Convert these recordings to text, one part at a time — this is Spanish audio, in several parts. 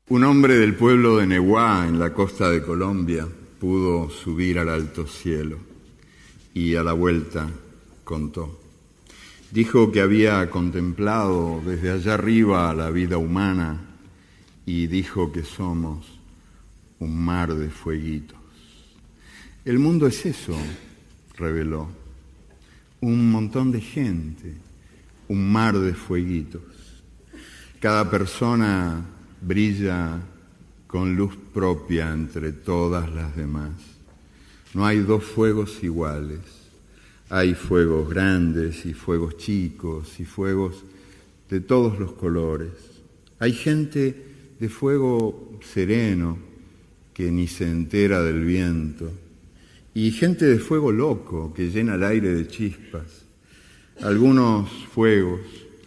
Un hombre del pueblo de Neguá, en la costa de Colombia, pudo subir al alto cielo y a la vuelta contó. Dijo que había contemplado desde allá arriba la vida humana y dijo que somos un mar de fueguitos. El mundo es eso, reveló, un montón de gente, un mar de fueguitos. Cada persona brilla con luz propia entre todas las demás. No hay dos fuegos iguales. Hay fuegos grandes y fuegos chicos y fuegos de todos los colores. Hay gente de fuego sereno que ni se entera del viento y gente de fuego loco que llena el aire de chispas. Algunos fuegos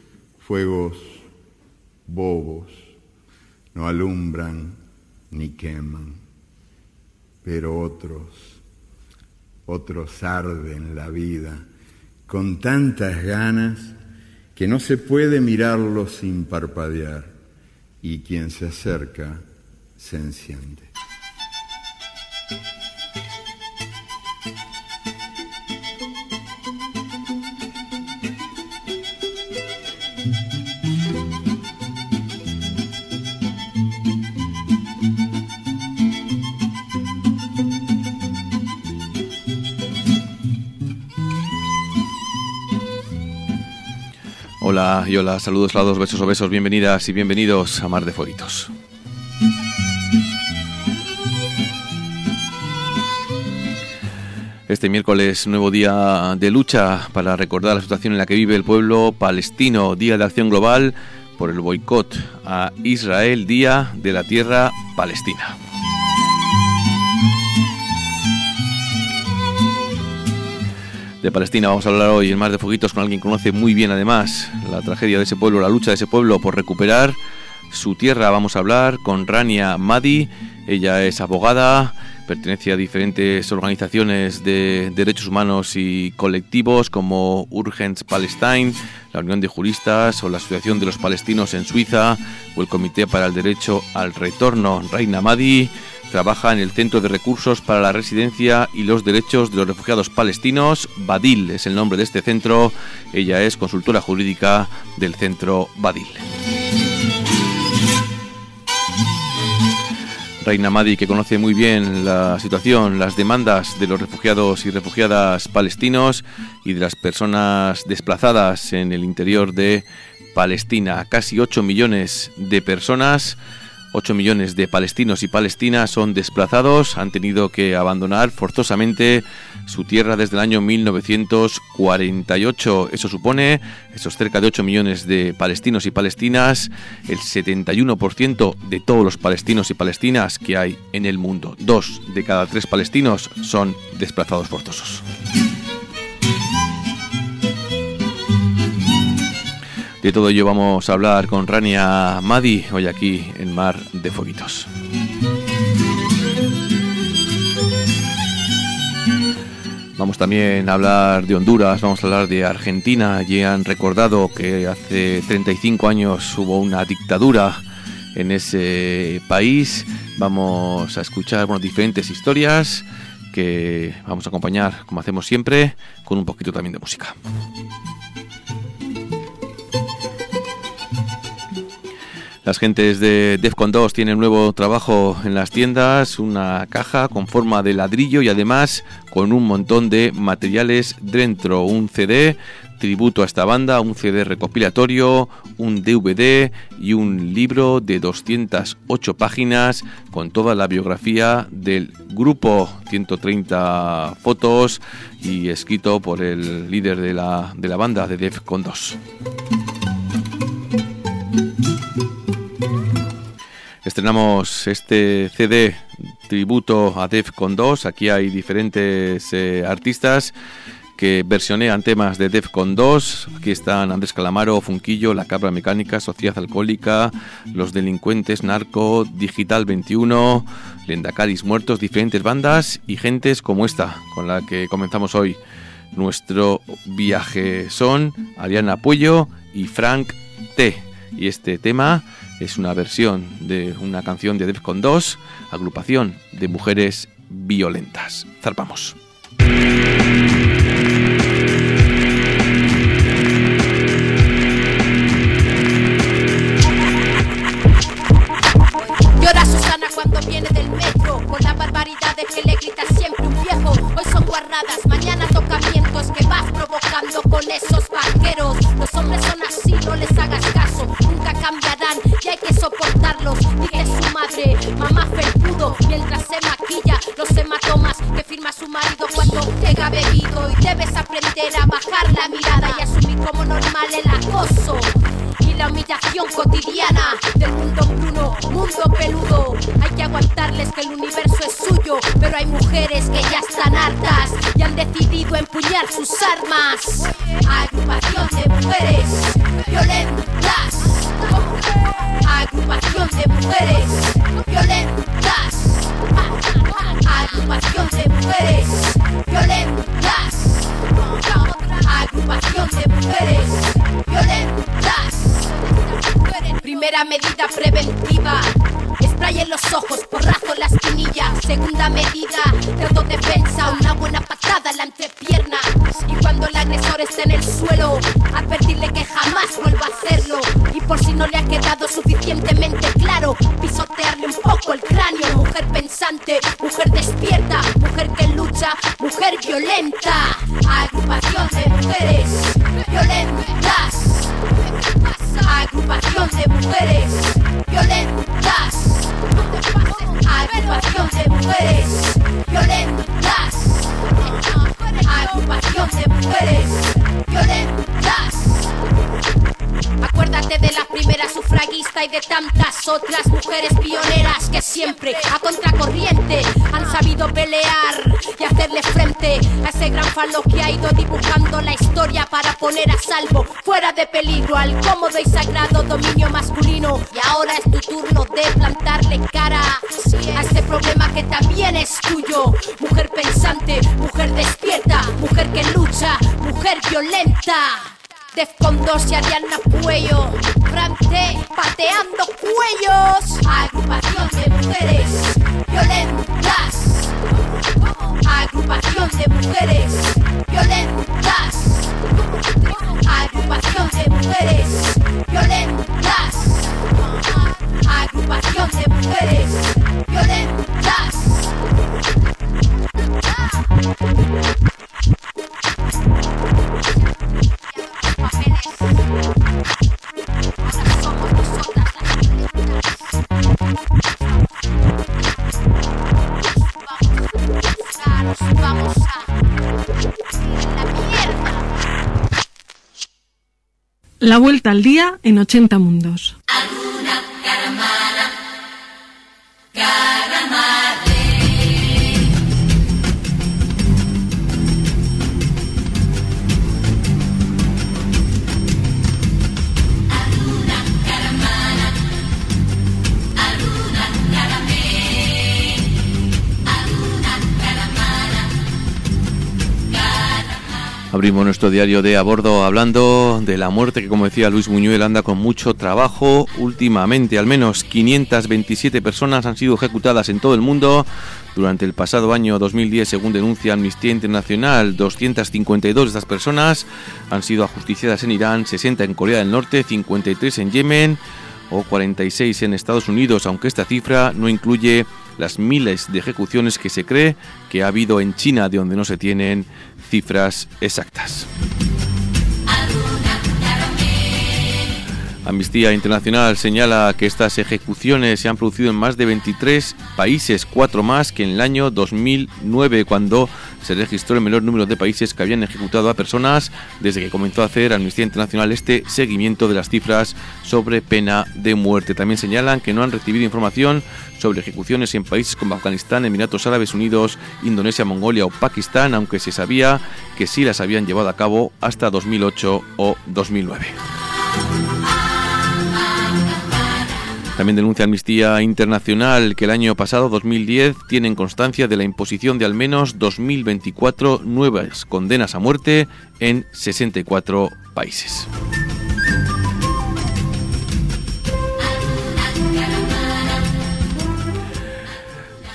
bobos, no alumbran ni queman, pero otros arden la vida con tantas ganas que no se puede mirarlos sin parpadear, y quien se acerca se enciende. Hola y hola, saludos, lados, besos o besos, bienvenidas y bienvenidos a Mar de Fueguitos. Este miércoles, nuevo día de lucha para recordar la situación en la que vive el pueblo palestino, día de acción global por el boicot a Israel, día de la tierra palestina. De Palestina vamos a hablar hoy en Mar de Fueguitos con alguien que conoce muy bien además la tragedia de ese pueblo, la lucha de ese pueblo por recuperar su tierra. Vamos a hablar con Rania Mahdi, ella es abogada, pertenece a diferentes organizaciones de derechos humanos y colectivos como Urgence Palestine, la Unión de Juristas o la Asociación de los Palestinos en Suiza o el Comité para el Derecho al Retorno. Rania Mahdi trabaja en el Centro de Recursos para la Residencia y los Derechos de los Refugiados Palestinos, Badil es el nombre de este centro. Ella es consultora jurídica del Centro Badil. Rania Mahdi, que conoce muy bien la situación, las demandas de los refugiados y refugiadas palestinos y de las personas desplazadas en el interior de Palestina. Casi 8 millones de personas, 8 millones de palestinos y palestinas son desplazados, han tenido que abandonar forzosamente su tierra desde el año 1948. Eso supone, esos cerca de 8 millones de palestinos y palestinas, el 71% de todos los palestinos y palestinas que hay en el mundo. 2 de cada 3 palestinos son desplazados forzosos. De todo ello vamos a hablar con Rania Mahdi hoy aquí en Mar de Fueguitos. Vamos también a hablar de Honduras, vamos a hablar de Argentina. Ya han recordado que hace 35 años hubo una dictadura en ese país. Vamos a escuchar diferentes historias que vamos a acompañar, como hacemos siempre, con un poquito también de música. Las gentes de Defcon 2 tienen nuevo trabajo en las tiendas, una caja con forma de ladrillo y además con un montón de materiales dentro, un CD tributo a esta banda, un CD recopilatorio, un DVD y un libro de 208 páginas con toda la biografía del grupo, 130 fotos y escrito por el líder de la banda de Defcon 2. Estrenamos este CD tributo a Defcon 2. Aquí hay diferentes artistas que versionean temas de Defcon 2. Aquí están Andrés Calamaro, Funquillo, La Cabra Mecánica, Sociedad Alcohólica, Los Delincuentes, Narco, Digital 21, Lendacaris Muertos, diferentes bandas y gentes como esta, con la que comenzamos hoy nuestro viaje. Son Ariana Puello y Frank T. Y este tema Es una versión de una canción de Defcon 2, agrupación de mujeres violentas. Zarpamos. Llora Susana cuando viene del metro, con las barbaridades que le grita siempre un viejo. Hoy son guarradas, mañana tocamientos que vas provocando con esos vaqueros. Los hombres son así, no les hagas caso, nunca cambiarán y hay que soportarlos. Dice su madre, mamá felpudo, mientras se maquilla los hematomas que firma su marido cuando llega bebido. Y debes aprender a bajar la mirada y asumir como normal el acoso y la humillación cotidiana del mundo bruno, mundo peludo. Hay que aguantarles que el universo es suyo, pero hay mujeres que ya están hartas y han decidido empuñar sus armas. Agrupación de mujeres violentas. Agrupación de mujeres violentas. Agrupación de mujeres violentas. Agrupación de mujeres violentas. Primera medida preventiva: spray en los ojos, porrazo en la espinilla. Segunda medida de autodefensa: una buena patada en la entrepierna. Y cuando el agresor esté en el suelo, advertirle que jamás vuelva a hacerlo. Y por si no le ha quedado suficientemente claro, pisotearle un poco el cráneo. Mujer pensante, mujer despierta, mujer que lucha, mujer violenta. Agrupación de mujeres violentas. Agrupación de mujeres violentas. Agrupación de mujeres violentas. Agrupación de mujeres violentas. Acuérdate de la primera sufragista y de tantas otras mujeres pioneras que siempre a contracorriente han sabido pelear y hacerle frente a ese gran falo que ha ido dibujando la historia para poner a salvo, fuera de peligro, al cómodo y sagrado dominio masculino. Y ahora es tu turno de plantarle cara a este problema que también es tuyo. Mujer pensante, mujer despierta, mujer que lucha, mujer violenta. Defcon 2 y Ariana Puello, Frante, pateando cuellos. Agrupación de mujeres violentas. Agrupación de mujeres violentas. Agrupación de mujeres violentas. Agrupación de mujeres violentas. Vamos a la mierda. La vuelta al día en 80 mundos. Alguna caramana, caramare. Alguna caramana, alguna caramé. Alguna caramana, caramare. Abrimos nuestro diario de a bordo hablando de la muerte que, como decía Luis Buñuel, anda con mucho trabajo últimamente. Al menos 527 personas han sido ejecutadas en todo el mundo durante el pasado año 2010, según denuncia Amnistía Internacional. 252 de estas personas han sido ajusticiadas en Irán, 60 en Corea del Norte, 53 en Yemen o 46 en Estados Unidos, aunque esta cifra no incluye las miles de ejecuciones que se cree que ha habido en China, de donde no se tienen cifras exactas. Amnistía Internacional señala que estas ejecuciones se han producido en más de 23 países, 4 más que en el año 2009, cuando se registró el menor número de países que habían ejecutado a personas, desde que comenzó a hacer Amnistía Internacional este seguimiento de las cifras sobre pena de muerte. También señalan que no han recibido información sobre ejecuciones en países como Afganistán, Emiratos Árabes Unidos, Indonesia, Mongolia o Pakistán, aunque se sabía que sí las habían llevado a cabo hasta 2008 o 2009. También denuncia Amnistía Internacional que el año pasado, 2010, tienen constancia de la imposición de al menos 2.024 nuevas condenas a muerte en 64 países.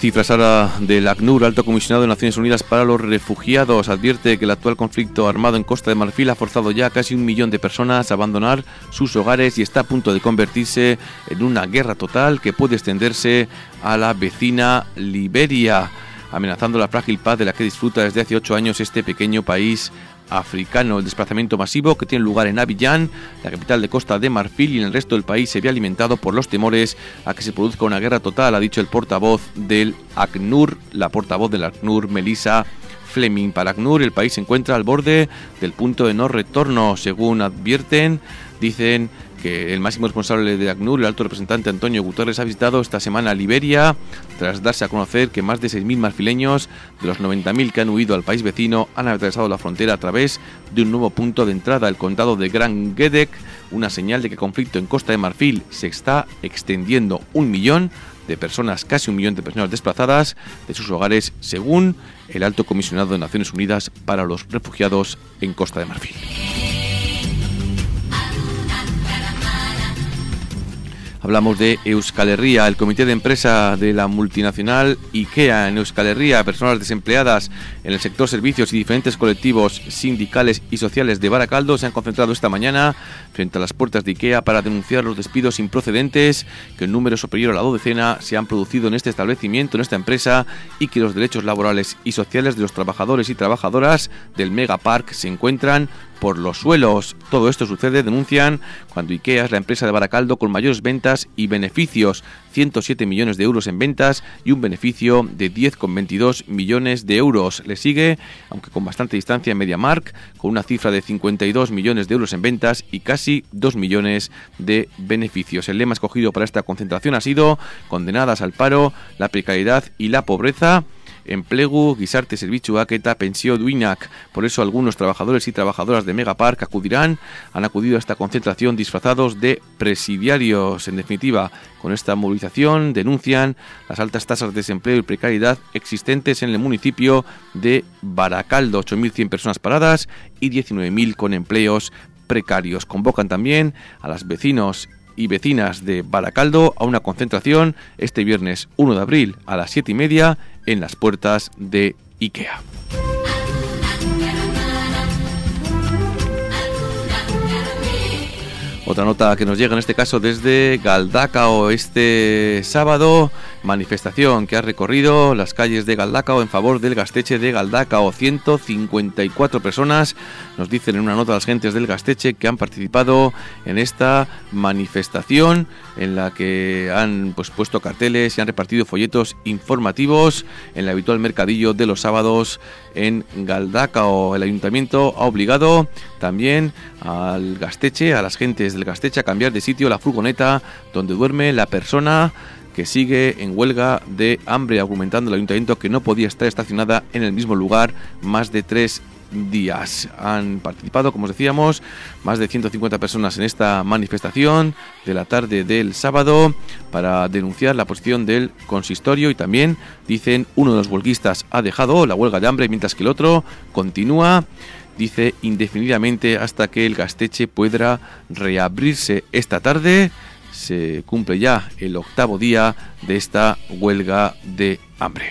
cifras ahora del ACNUR, Alto Comisionado de Naciones Unidas para los Refugiados, advierte que el actual conflicto armado en Costa de Marfil ha forzado ya a casi 1 millón de personas a abandonar sus hogares y está a punto de convertirse en una guerra total que puede extenderse a la vecina Liberia, amenazando la frágil paz de la que disfruta desde hace 8 años este pequeño país africano. El desplazamiento masivo que tiene lugar en Abiyán, la capital de Costa de Marfil, y en el resto del país se ve alimentado por los temores a que se produzca una guerra total, ha dicho el portavoz del ACNUR, la portavoz del ACNUR, Melissa Fleming. Para ACNUR, el país se encuentra al borde del punto de no retorno, según advierten. Dicen que el máximo responsable de ACNUR, el alto representante Antonio Guterres, ha visitado esta semana Liberia tras darse a conocer que más de 6.000 marfileños de los 90.000 que han huido al país vecino han atravesado la frontera a través de un nuevo punto de entrada, el condado de Gran Gedek, una señal de que el conflicto en Costa de Marfil se está extendiendo. 1 millón de personas, casi 1 millón de personas desplazadas de sus hogares, según el Alto Comisionado de Naciones Unidas para los Refugiados en Costa de Marfil. Hablamos de Euskal Herria, el comité de empresa de la multinacional IKEA en Euskal Herria, personas desempleadas en el sector servicios y diferentes colectivos sindicales y sociales de Barakaldo se han concentrado esta mañana frente a las puertas de IKEA para denunciar los despidos improcedentes que en número superior a la 12ª se han producido en este establecimiento, en esta empresa, y que los derechos laborales y sociales de los trabajadores y trabajadoras del Megapark se encuentran por los suelos. Todo esto sucede, denuncian, cuando IKEA es la empresa de Barakaldo con mayores ventas y beneficios, 107 millones de euros en ventas y un beneficio de 10,22 millones de euros. Le sigue, aunque con bastante distancia, MediaMarkt, con una cifra de 52 millones de euros en ventas y casi 2 millones de beneficios. El lema escogido para esta concentración ha sido "Condenadas al paro, la precariedad y la pobreza, enplegu, gizarte zerbitzuak eta pentsio duinak". Por eso algunos trabajadores y trabajadoras de Megapark han acudido a esta concentración disfrazados de presidiarios. En definitiva, con esta movilización denuncian las altas tasas de desempleo y precariedad existentes en el municipio de Barakaldo, 8.100 personas paradas y 19.000 con empleos precarios. Convocan también a los vecinos y vecinas de Barakaldo a una concentración este viernes 1 de abril a las 7:30 en las puertas de IKEA. Otra nota que nos llega en este caso desde Galdakao. Este sábado, manifestación que ha recorrido las calles de Galdakao en favor del Gaztetxe de Galdakao. 154 personas, nos dicen en una nota las gentes del Gaztetxe, que han participado en esta manifestación en la que han puesto carteles y han repartido folletos informativos en el habitual mercadillo de los sábados en Galdakao. El ayuntamiento ha obligado también al Gaztetxe, a las gentes del Gaztetxe, a cambiar de sitio la furgoneta donde duerme la persona que sigue en huelga de hambre, argumentando el ayuntamiento que no podía estar estacionada en el mismo lugar más de 3 días. Han participado, como os decíamos, más de 150 personas en esta manifestación de la tarde del sábado para denunciar la posición del consistorio, y también dicen uno de los huelguistas ha dejado la huelga de hambre mientras que el otro continúa, dice, indefinidamente hasta que el Gaztetxe pueda reabrirse. Esta tarde se cumple ya el 8º día de esta huelga de hambre.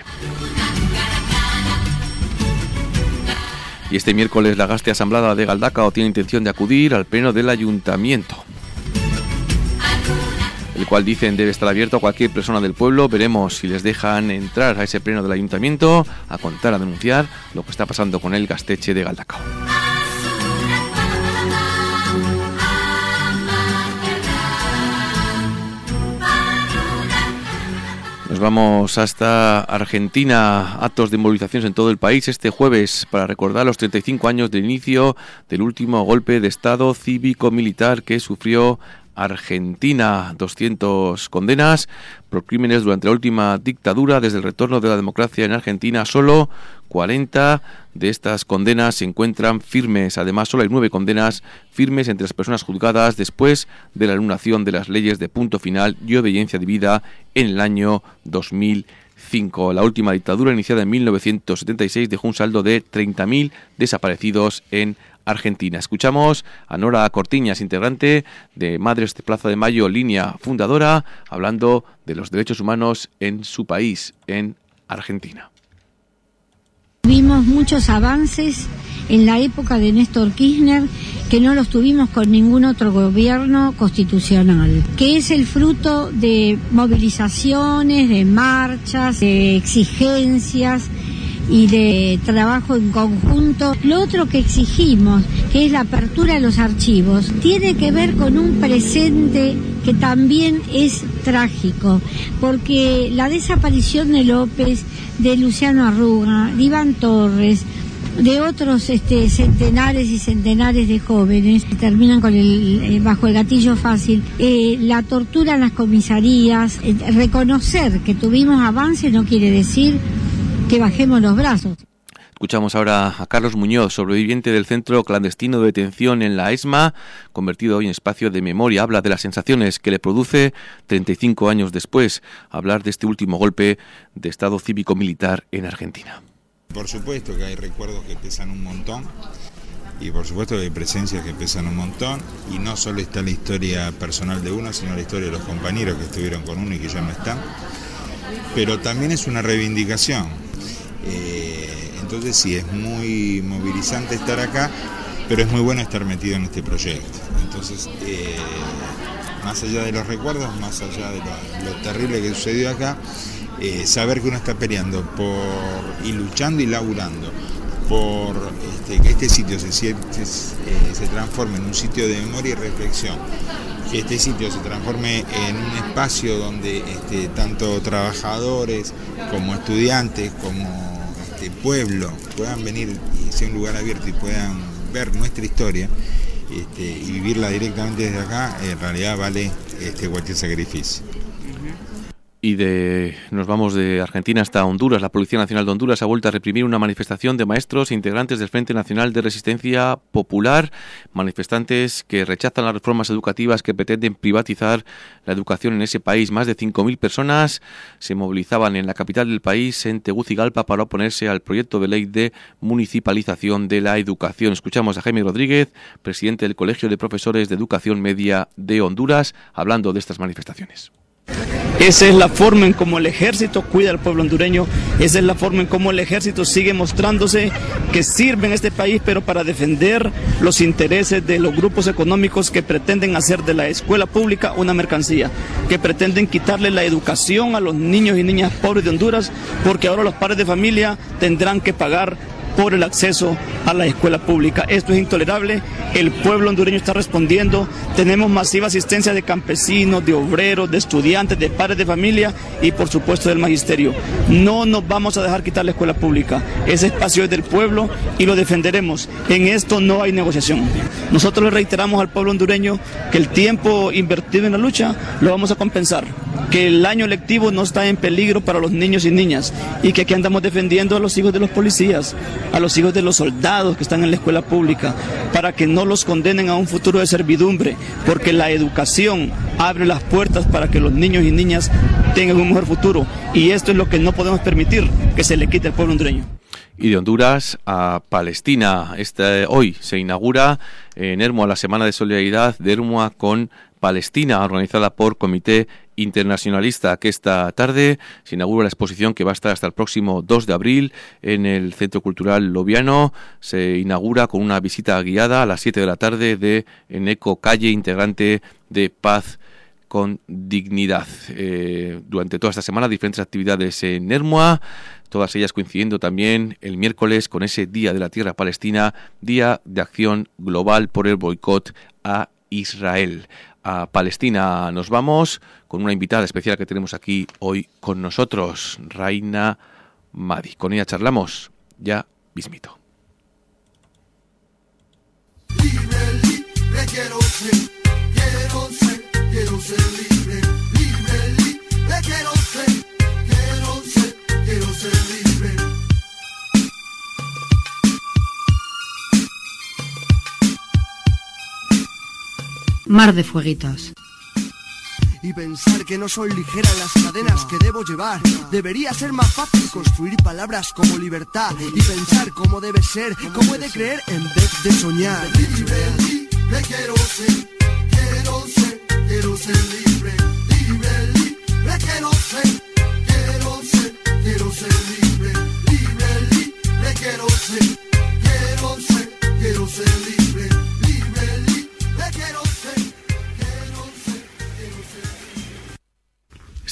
Y este miércoles la Gazte Asamblada de Galdakao tiene intención de acudir al pleno del ayuntamiento, el cual dicen debe estar abierto a cualquier persona del pueblo. Veremos si les dejan entrar a ese pleno del ayuntamiento a contar, a denunciar lo que está pasando con el Gaztetxe de Galdakao. Nos vamos hasta Argentina. Actos de movilizaciones en todo el país este jueves para recordar los 35 años del inicio del último golpe de Estado cívico-militar que sufrió Argentina. 200 condenas por crímenes durante la última dictadura. Desde el retorno de la democracia en Argentina, solo 40 de estas condenas se encuentran firmes. Además, solo hay 9 condenas firmes entre las personas juzgadas después de la anulación de las leyes de punto final y obediencia debida en el año 2005. La última dictadura, iniciada en 1976, dejó un saldo de 30.000 desaparecidos en Argentina. Escuchamos a Nora Cortiñas, integrante de Madres de Plaza de Mayo, línea fundadora, hablando de los derechos humanos en su país, en Argentina. Vimos muchos avances en la época de Néstor Kirchner que no los tuvimos con ningún otro gobierno constitucional, que es el fruto de movilizaciones, de marchas, de exigencias y de trabajo en conjunto. Lo otro que exigimos, que es la apertura de los archivos, tiene que ver con un presente que también es trágico, porque la desaparición de López, de Luciano Arruga, de Iván Torres, de otros centenares y centenares de jóvenes que terminan con bajo el gatillo fácil, la tortura en las comisarías. Reconocer que tuvimos avance no quiere decir que bajemos los brazos. Escuchamos ahora a Carlos Muñoz, sobreviviente del centro clandestino de detención en la ESMA, convertido hoy en espacio de memoria. Habla de las sensaciones que le produce 35 años después hablar de este último golpe de Estado cívico-militar en Argentina. Por supuesto que hay recuerdos que pesan un montón y por supuesto que hay presencias que pesan un montón, y no solo está la historia personal de uno, sino la historia de los compañeros que estuvieron con uno y que ya no están, pero también es una reivindicación. Entonces sí, es muy movilizante estar acá, pero es muy bueno estar metido en este proyecto. Entonces, más allá de los recuerdos, más allá de lo terrible que sucedió acá, saber que uno está peleando y luchando y laburando por que este sitio se transforme en un sitio de memoria y reflexión, que este sitio se transforme en un espacio donde tanto trabajadores como estudiantes como pueblo puedan venir y sea un lugar abierto y puedan ver nuestra historia y vivirla directamente desde acá. En realidad vale cualquier sacrificio. Y nos vamos de Argentina hasta Honduras. La Policía Nacional de Honduras ha vuelto a reprimir una manifestación de maestros e integrantes del Frente Nacional de Resistencia Popular, manifestantes que rechazan las reformas educativas que pretenden privatizar la educación en ese país. Más de 5.000 personas se movilizaban en la capital del país, en Tegucigalpa, para oponerse al proyecto de ley de municipalización de la educación. Escuchamos a Jaime Rodríguez, presidente del Colegio de Profesores de Educación Media de Honduras, hablando de estas manifestaciones. Esa es la forma en cómo el ejército cuida al pueblo hondureño, esa es la forma en cómo el ejército sigue mostrándose que sirve en este país, pero para defender los intereses de los grupos económicos que pretenden hacer de la escuela pública una mercancía, que pretenden quitarle la educación a los niños y niñas pobres de Honduras, porque ahora los padres de familia tendrán que pagar por el acceso a la escuela pública. Esto es intolerable, el pueblo hondureño está respondiendo, tenemos masiva asistencia de campesinos, de obreros, de estudiantes, de padres de familia y por supuesto del magisterio. No nos vamos a dejar quitar la escuela pública, ese espacio es del pueblo y lo defenderemos. En esto no hay negociación. Nosotros le reiteramos al pueblo hondureño que el tiempo invertido en la lucha lo vamos a compensar, que el año lectivo no está en peligro para los niños y niñas y que aquí andamos defendiendo a los hijos de los policías, a los hijos de los soldados que están en la escuela pública, para que no los condenen a un futuro de servidumbre, porque la educación abre las puertas para que los niños y niñas tengan un mejor futuro, y esto es lo que no podemos permitir, que se le quite al pueblo hondureño. Y de Honduras a Palestina. Hoy se inaugura en Ermua la Semana de Solidaridad de Ermua con Palestina, organizada por Comité Internacionalista, que esta tarde se inaugura la exposición que va a estar hasta el próximo 2 de abril en el Centro Cultural Loviano. Se inaugura con una visita guiada a las 7 de la tarde de Eneco Calle, integrante de Paz con Dignidad. Durante toda esta semana diferentes actividades en Ermua, todas ellas coincidiendo también el miércoles con ese Día de la Tierra Palestina, Día de Acción Global por el boicot a Israel. A Palestina nos vamos con una invitada especial que tenemos aquí hoy con nosotros, Raina Madi. Con ella charlamos ya mismito. Libre, quiero ser libre, libre, quiero ser libre. Mar de fueguitos. Y pensar que no son ligeras las cadenas que debo llevar. Debería ser más fácil construir palabras como libertad y pensar cómo debe ser, cómo he de creer en vez de soñar. Libre, quiero ser libre, libre, quiero ser libre.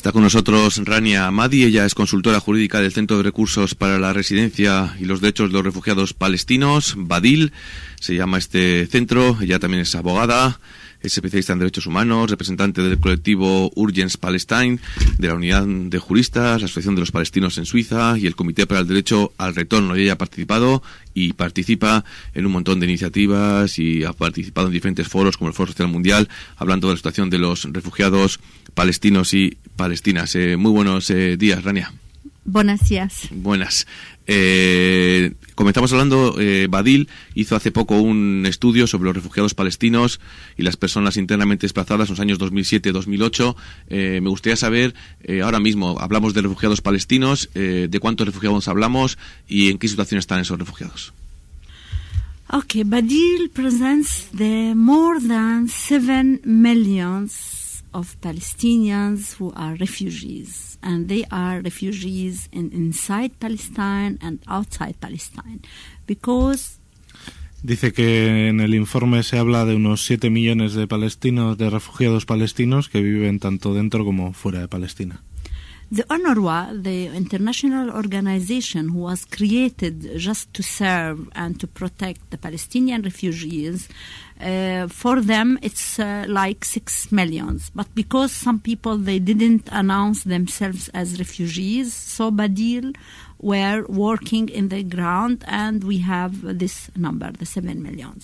Está con nosotros Rania Ahmadi, ella es consultora jurídica del Centro de Recursos para la Residencia y los Derechos de los Refugiados Palestinos, Badil, se llama este centro. Ella también es abogada, es especialista en derechos humanos, representante del colectivo Urgence Palestine, de la Unidad de Juristas, la Asociación de los Palestinos en Suiza y el Comité para el Derecho al Retorno. Y ella ha participado y participa en un montón de iniciativas y ha participado en diferentes foros como el Foro Social Mundial, hablando de la situación de los refugiados palestinos y palestinas. Muy buenos días, Rania. Buenos días. Buenas. Comenzamos hablando, Badil hizo hace poco un estudio sobre los refugiados palestinos y las personas internamente desplazadas en los años 2007-2008. Me gustaría saber, ahora mismo hablamos de refugiados palestinos, de cuántos refugiados hablamos y en qué situación están esos refugiados. Okay, Badil presents the more than 7 million of Palestinians who are refugees, and they are refugees inside Palestine and outside Palestine, because dice que en el informe se habla de unos 7 millones de palestinos, de refugiados palestinos que viven tanto dentro como fuera de Palestina. The UNRWA, the international organization who was created just to serve and to protect the Palestinian refugees, for them it's like 6 million. But because some people, they didn't announce themselves as refugees, so Badil were working in the ground and we have this number, the 7 million.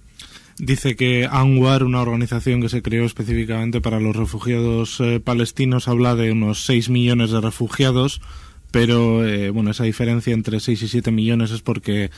Dice que UNRWA, una organización que se creó específicamente para los refugiados palestinos, habla de unos 6 millones de refugiados, pero bueno, esa diferencia entre 6 y 7 millones es porque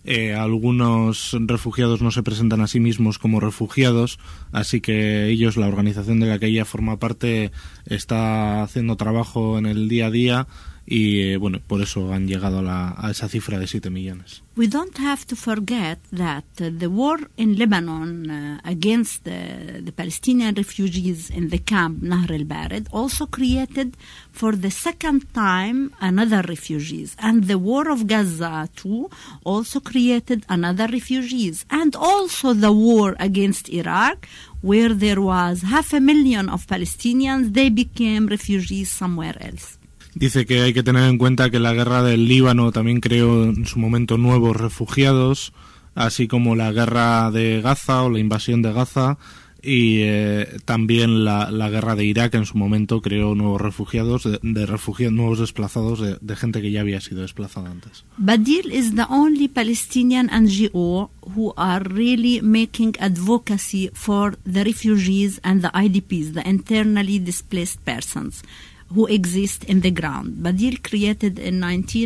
algunos refugiados no se presentan a sí mismos como refugiados, así que ellos, la organización de la que ella forma parte, está haciendo trabajo en el día a día y bueno, por eso han llegado a esa cifra de 7 millones. We don't have to forget that the war in Lebanon against the Palestinian refugees in the camp Nahr al-Bared also created for the second time another refugees, and the war of Gaza too also created another refugees, and also the war against Iraq, where there was 500,000 of Palestinians, they became refugees somewhere else. Dice que hay que tener en cuenta que la guerra del Líbano también creó en su momento nuevos refugiados, así como la guerra de Gaza o la invasión de Gaza, y también la guerra de Irak en su momento creó nuevos refugiados, nuevos desplazados de gente que ya había sido desplazada antes. Badil is the only Palestinian NGO who are really making advocacy for the refugees and the IDPs, the internally displaced persons, who exist in the ground. Badil created in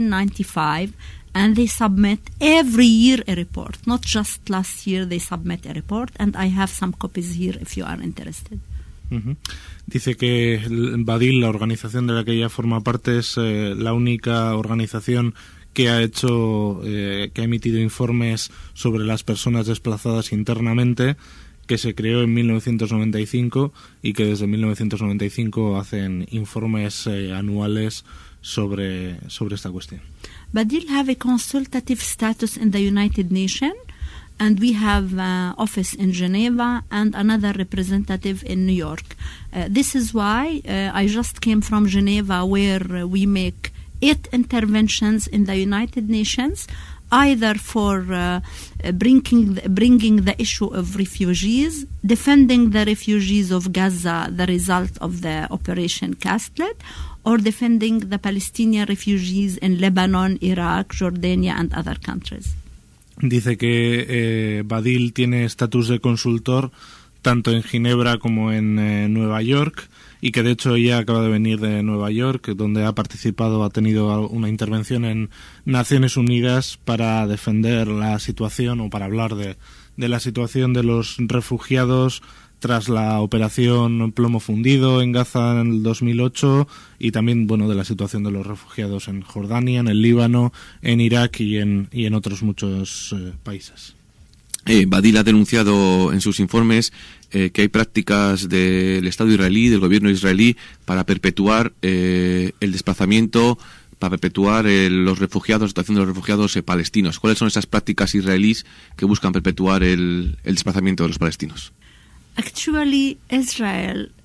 1995, and they submit every year a report. Not just last year, they submit a report, and I have some copies here if you are interested. Uh-huh. Dice que Badil, la organización de la que ella forma parte, es la única organización que ha hecho, que ha emitido informes sobre las personas desplazadas internamente, que se creó en 1995 y que desde 1995 hacen informes anuales sobre esta cuestión. Badil have a consultative status in the United Nations, and we have office in Geneva and another representative in New York. This is why I just came from Geneva, where we make 8 interventions in the United Nations, either for bringing the issue of refugees, defending the refugees of Gaza, the result of the Operation Castlet, or defending the Palestinian refugees in Lebanon, Iraq, Jordania, and other countries. Dice que Badil tiene estatus de consultor tanto en Ginebra como en Nueva York, y que de hecho ella acaba de venir de Nueva York, donde ha participado, ha tenido una intervención en Naciones Unidas para defender la situación o para hablar de la situación de los refugiados tras la operación Plomo Fundido en Gaza en el 2008, y también bueno, de la situación de los refugiados en Jordania, en el Líbano, en Irak y en otros muchos países. Badil ha denunciado en sus informes que hay prácticas del Estado israelí, del gobierno israelí, para perpetuar el desplazamiento, para perpetuar los refugiados, la situación de los refugiados palestinos. ¿Cuáles son esas prácticas israelíes que buscan perpetuar el desplazamiento de los palestinos? Actually, Israel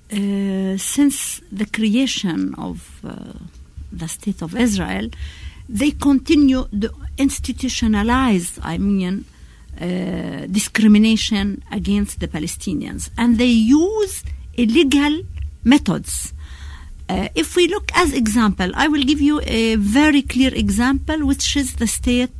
since the creation of the State of Israel, they continue to institutionalize, discrimination against the Palestinians. And they use illegal methods. If we look as example, I will give you a very clear example, which is the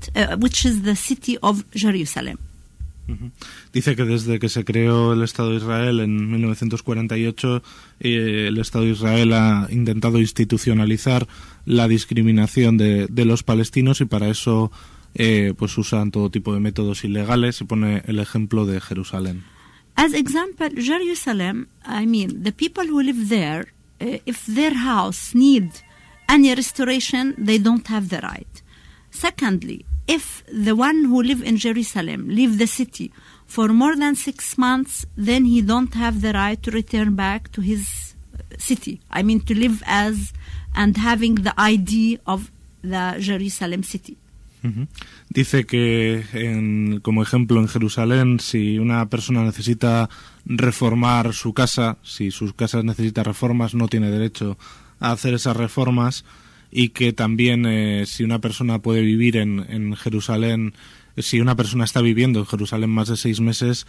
city of Jerusalem. Dice que desde que se creó el Estado de Israel en 1948, el Estado de Israel ha intentado institucionalizar la discriminación de los palestinos, y para eso pues usan todo tipo de métodos ilegales. Se pone el ejemplo de Jerusalén. As example, Jerusalem, the people who live there, if their house needs any restoration, they don't have the right. Secondly, if the one who live in Jerusalem leave the city for more than 6 months, then he don't have the right to return back to his city. To live as and having the ID of the Jerusalem city. Dice que, como ejemplo, en Jerusalén, si una persona necesita reformar su casa, si su casa necesita reformas, no tiene derecho a hacer esas reformas, y que también si una persona puede vivir en Jerusalén, si una persona está viviendo en Jerusalén más de 6 meses,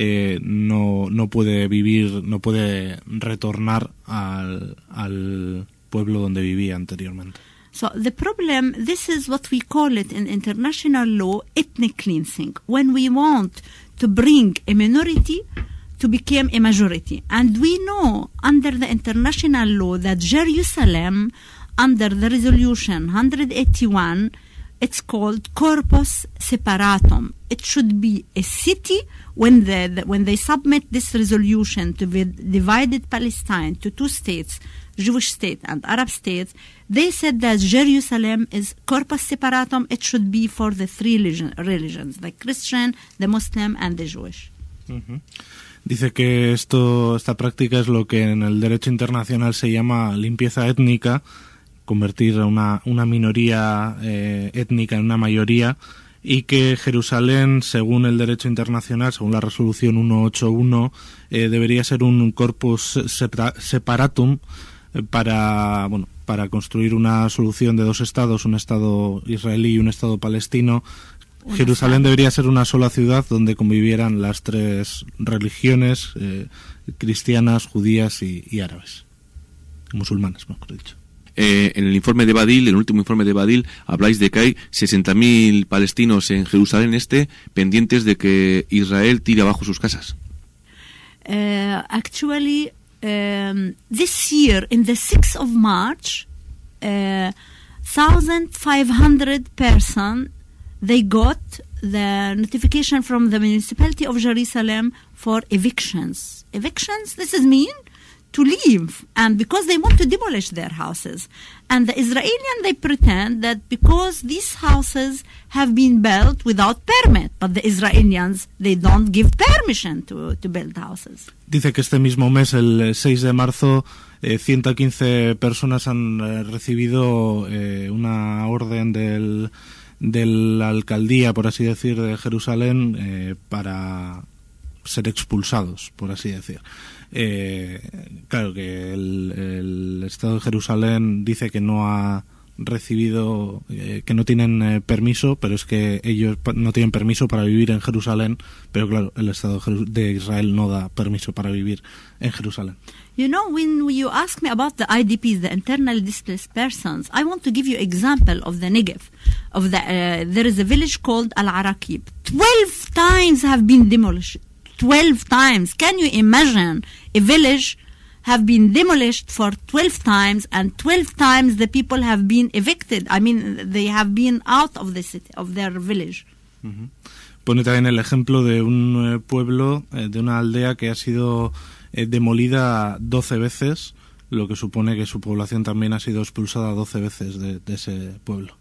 no puede vivir, no puede retornar al pueblo donde vivía anteriormente. So the problem, this is what we call it in international law, ethnic cleansing, when we want to bring a minority to become a majority. And we know under the international law that Jerusalem, under the resolution 181, it's called corpus separatum. It should be a city. When they submit this resolution to the divided Palestine to 2 states, Jewish state and Arab states, they said that Jerusalem is corpus separatum. It should be for the 3 religions, the Christian, the Muslim and the Jewish. Dice que esta práctica es lo que en el derecho internacional se llama limpieza étnica, convertir a una minoría étnica en una mayoría, y que Jerusalén, según el derecho internacional, según la resolución 181, debería ser un corpus separatum para construir una solución de 2 estados, un estado israelí y un estado palestino. Jerusalén debería ser una sola ciudad donde convivieran las 3 religiones, cristianas, judías y árabes, musulmanes, mejor dicho. En el informe de Badil, el último informe de Badil, habláis de que hay 60.000 palestinos en Jerusalén Este pendientes de que Israel tire abajo sus casas. Actually, this year, in the 6th of March, 1,500 persons, they got the notification from the municipality of Jerusalem for evictions. Evictions, this is mean to leave, and because they want to demolish their houses. And the Israelis, they pretend that because these houses have been built without permit, but the Israelis, they don't give permission to build houses. Dice que este mismo mes, el 6 de marzo, 115 personas han recibido una orden de la alcaldía, por así decir, de Jerusalén para ser expulsados, por así decir. Claro que el Estado de Jerusalén dice que no ha recibido, que no tienen permiso, pero es que ellos no tienen permiso para vivir en Jerusalén, pero claro, el Estado de Israel no da permiso para vivir en Jerusalén. You know, when you ask me about the IDPs, the internally displaced persons, I want to give you example of the Negev. There is a village called Al-Arakib. 12 times have been demolished. 12 times. Can you imagine a village have been demolished for 12 times, and 12 times the people have been evicted? They have been out of the city, of their village. Pone también el ejemplo de un pueblo, de una aldea que ha sido demolida 12 veces, lo que supone que su población también ha sido expulsada 12 veces de ese pueblo.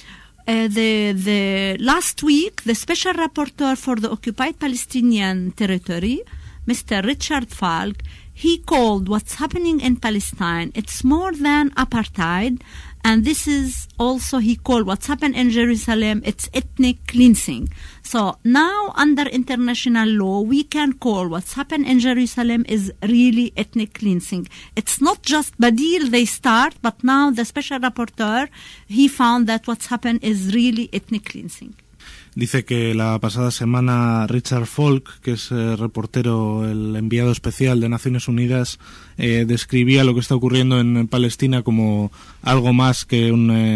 The last week, the Special Rapporteur for the Occupied Palestinian Territory, Mr. Richard Falk, he called what's happening in Palestine, it's more than apartheid, and this is also, he called what's happened in Jerusalem, it's ethnic cleansing. So now under international law, we can call what's happened in Jerusalem is really ethnic cleansing. It's not just Badil they start, but now the special rapporteur, he found that what's happened is really ethnic cleansing. Dice que la pasada semana Richard Falk, que es reportero, el enviado especial de Naciones Unidas, describía lo que está ocurriendo en Palestina como algo más que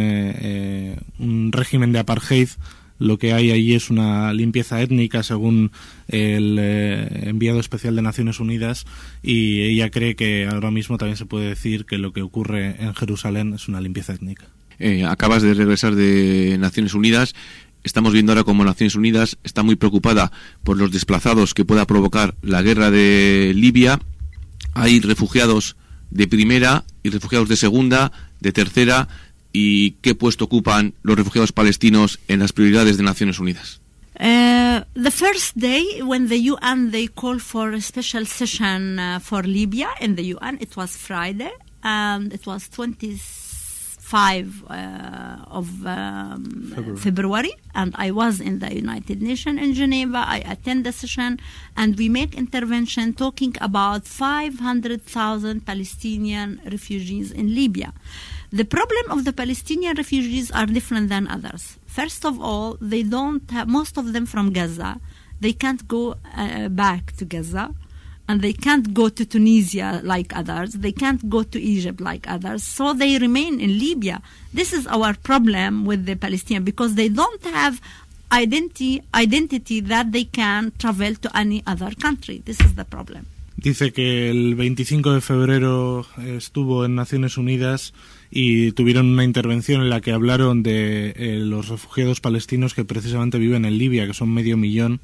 un régimen de apartheid. Lo que hay allí es una limpieza étnica, según el enviado especial de Naciones Unidas, y ella cree que ahora mismo también se puede decir que lo que ocurre en Jerusalén es una limpieza étnica. Acabas de regresar de Naciones Unidas. Estamos viendo ahora cómo Naciones Unidas está muy preocupada por los desplazados que pueda provocar la guerra de Libia. Hay refugiados de primera y refugiados de segunda, de tercera. ¿Y qué puesto ocupan los refugiados palestinos en las prioridades de Naciones Unidas? The first day when the UN they called for a special session for Libya in the UN, it was Friday, and it was 25 of February, and I was in the United Nations in Geneva. I attend the session, and we make intervention talking about 500,000 Palestinian refugees in Libya. The problem of the Palestinian refugees are different than others. First of all, they don't have, most of them from Gaza. They can't go back to Gaza, and they can't go to Tunisia like others. They can't go to Egypt like others. So they remain in Libya. This is our problem with the Palestinians, because they don't have identity that they can travel to any other country. This is the problem. Dice que el 25 de febrero estuvo en Naciones Unidas y tuvieron una intervención en la que hablaron de los refugiados palestinos que precisamente viven en Libia, que son 500,000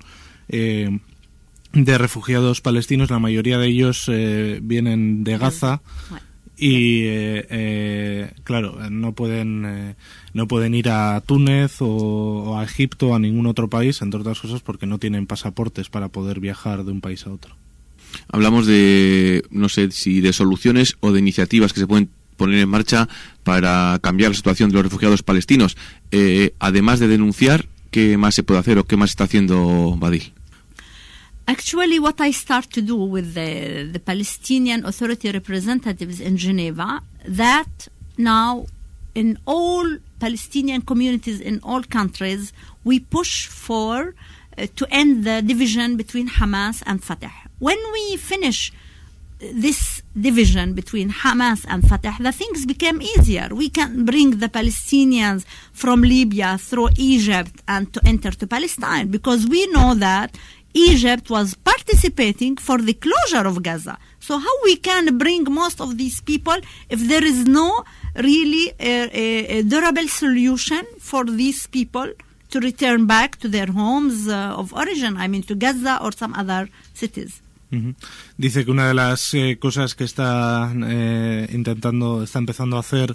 de refugiados palestinos. La mayoría de ellos vienen de Gaza y claro, no pueden ir a Túnez o a Egipto o a ningún otro país, entre otras cosas porque no tienen pasaportes para poder viajar de un país a otro. Hablamos de, no sé si de soluciones o de iniciativas que se pueden poner en marcha para cambiar la situación de los refugiados palestinos. Además de denunciar, ¿qué más se puede hacer o qué más está haciendo Badil? Actually, what I start to do with the Palestinian Authority representatives in Geneva, that now in all Palestinian communities in all countries, we push for to end the division between Hamas and Fatah. When we finish this division between Hamas and Fatah, the things became easier. We can bring the Palestinians from Libya through Egypt and to enter to Palestine, because we know that Egypt was participating for the closure of Gaza. So how we can bring most of these people if there is no really a durable solution for these people to return back to their homes of origin, I mean to Gaza or some other cities? Dice que una de las cosas que está empezando a hacer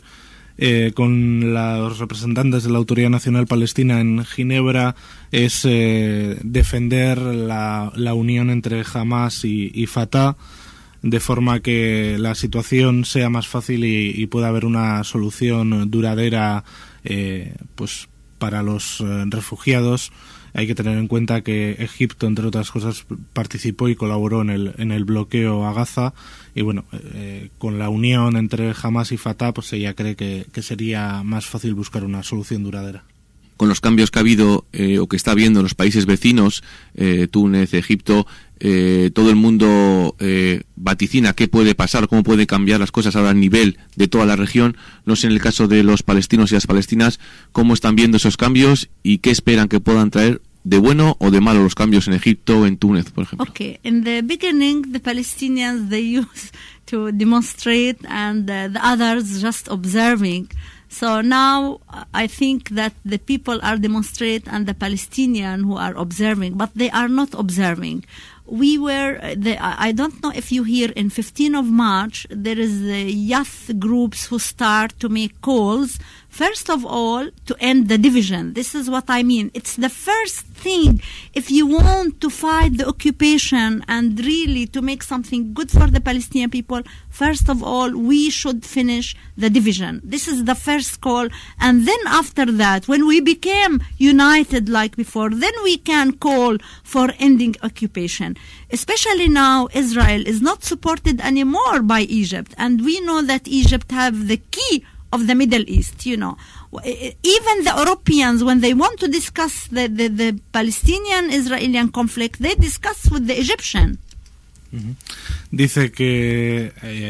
con los representantes de la Autoridad Nacional Palestina en Ginebra es defender la unión entre Hamas y Fatah, de forma que la situación sea más fácil y pueda haber una solución duradera pues para los refugiados. Hay que tener en cuenta que Egipto, entre otras cosas, participó y colaboró en el bloqueo a Gaza, y bueno, con la unión entre Hamas y Fatah, pues ella cree que sería más fácil buscar una solución duradera. Con los cambios que ha habido o que está habiendo en los países vecinos, Túnez, Egipto, todo el mundo vaticina qué puede pasar, cómo puede cambiar las cosas ahora a nivel de toda la región. No sé en el caso de los palestinos y las palestinas, cómo están viendo esos cambios y qué esperan que puedan traer de bueno o de malo los cambios en Egipto o en Túnez, por ejemplo. Okay, in the beginning, the Palestinians, they used to demonstrate and the others just observing. So now I think that the people are demonstrating and the Palestinians who are observing, but they are not observing. we were, I don't know if you hear, in 15 of March, there is the youth groups who start to make calls, first of all, to end the division. This is what I mean. It's the first thing. If you want to fight the occupation and really to make something good for the Palestinian people, first of all, we should finish the division. This is the first call. And then after that, when we became united like before, then we can call for ending occupation. Especially now, Israel is not supported anymore by Egypt. And we know that Egypt have the key of the Middle East, you know. Even the Europeans, when they want to discuss the Palestinian-Israeli conflict, they discuss with the Egyptian. Dice que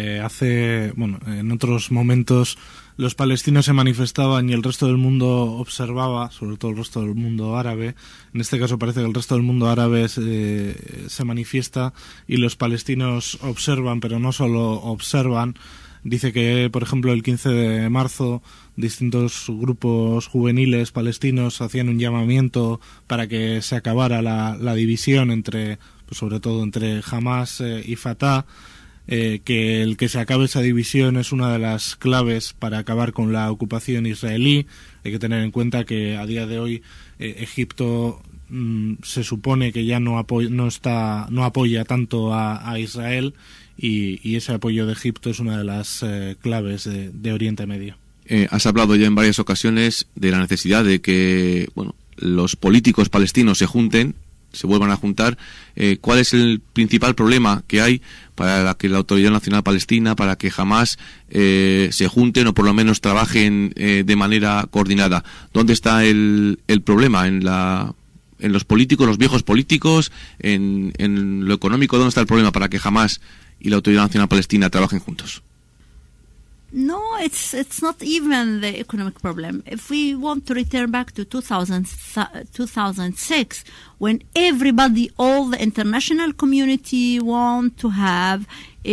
en otros momentos los palestinos se manifestaban y el resto del mundo observaba, sobre todo el resto del mundo árabe. En este caso parece que el resto del mundo árabe se manifiesta y los palestinos observan, pero no solo observan. Dice que, por ejemplo, el 15 de marzo distintos grupos juveniles palestinos hacían un llamamiento para que se acabara la división entre, pues sobre todo entre Hamas y Fatah, que el que se acabe esa división es una de las claves para acabar con la ocupación israelí. Hay que tener en cuenta que a día de hoy Egipto se supone que ya no apoya tanto a Israel, y ese apoyo de Egipto es una de las claves de Oriente Medio. Has hablado ya en varias ocasiones de la necesidad de que los políticos palestinos se vuelvan a juntar. ¿Cuál es el principal problema que hay para que la Autoridad Nacional Palestina, para que Hamas se junten o por lo menos trabajen de manera coordinada? ¿Dónde está el problema? ¿En los políticos, los viejos políticos? ¿En lo económico? ¿Dónde está el problema para que Hamas y la Autoridad Nacional Palestina trabajen juntos? No, it's not even the economic problem. If we want to return back to 2006, when everybody, all the international community want to have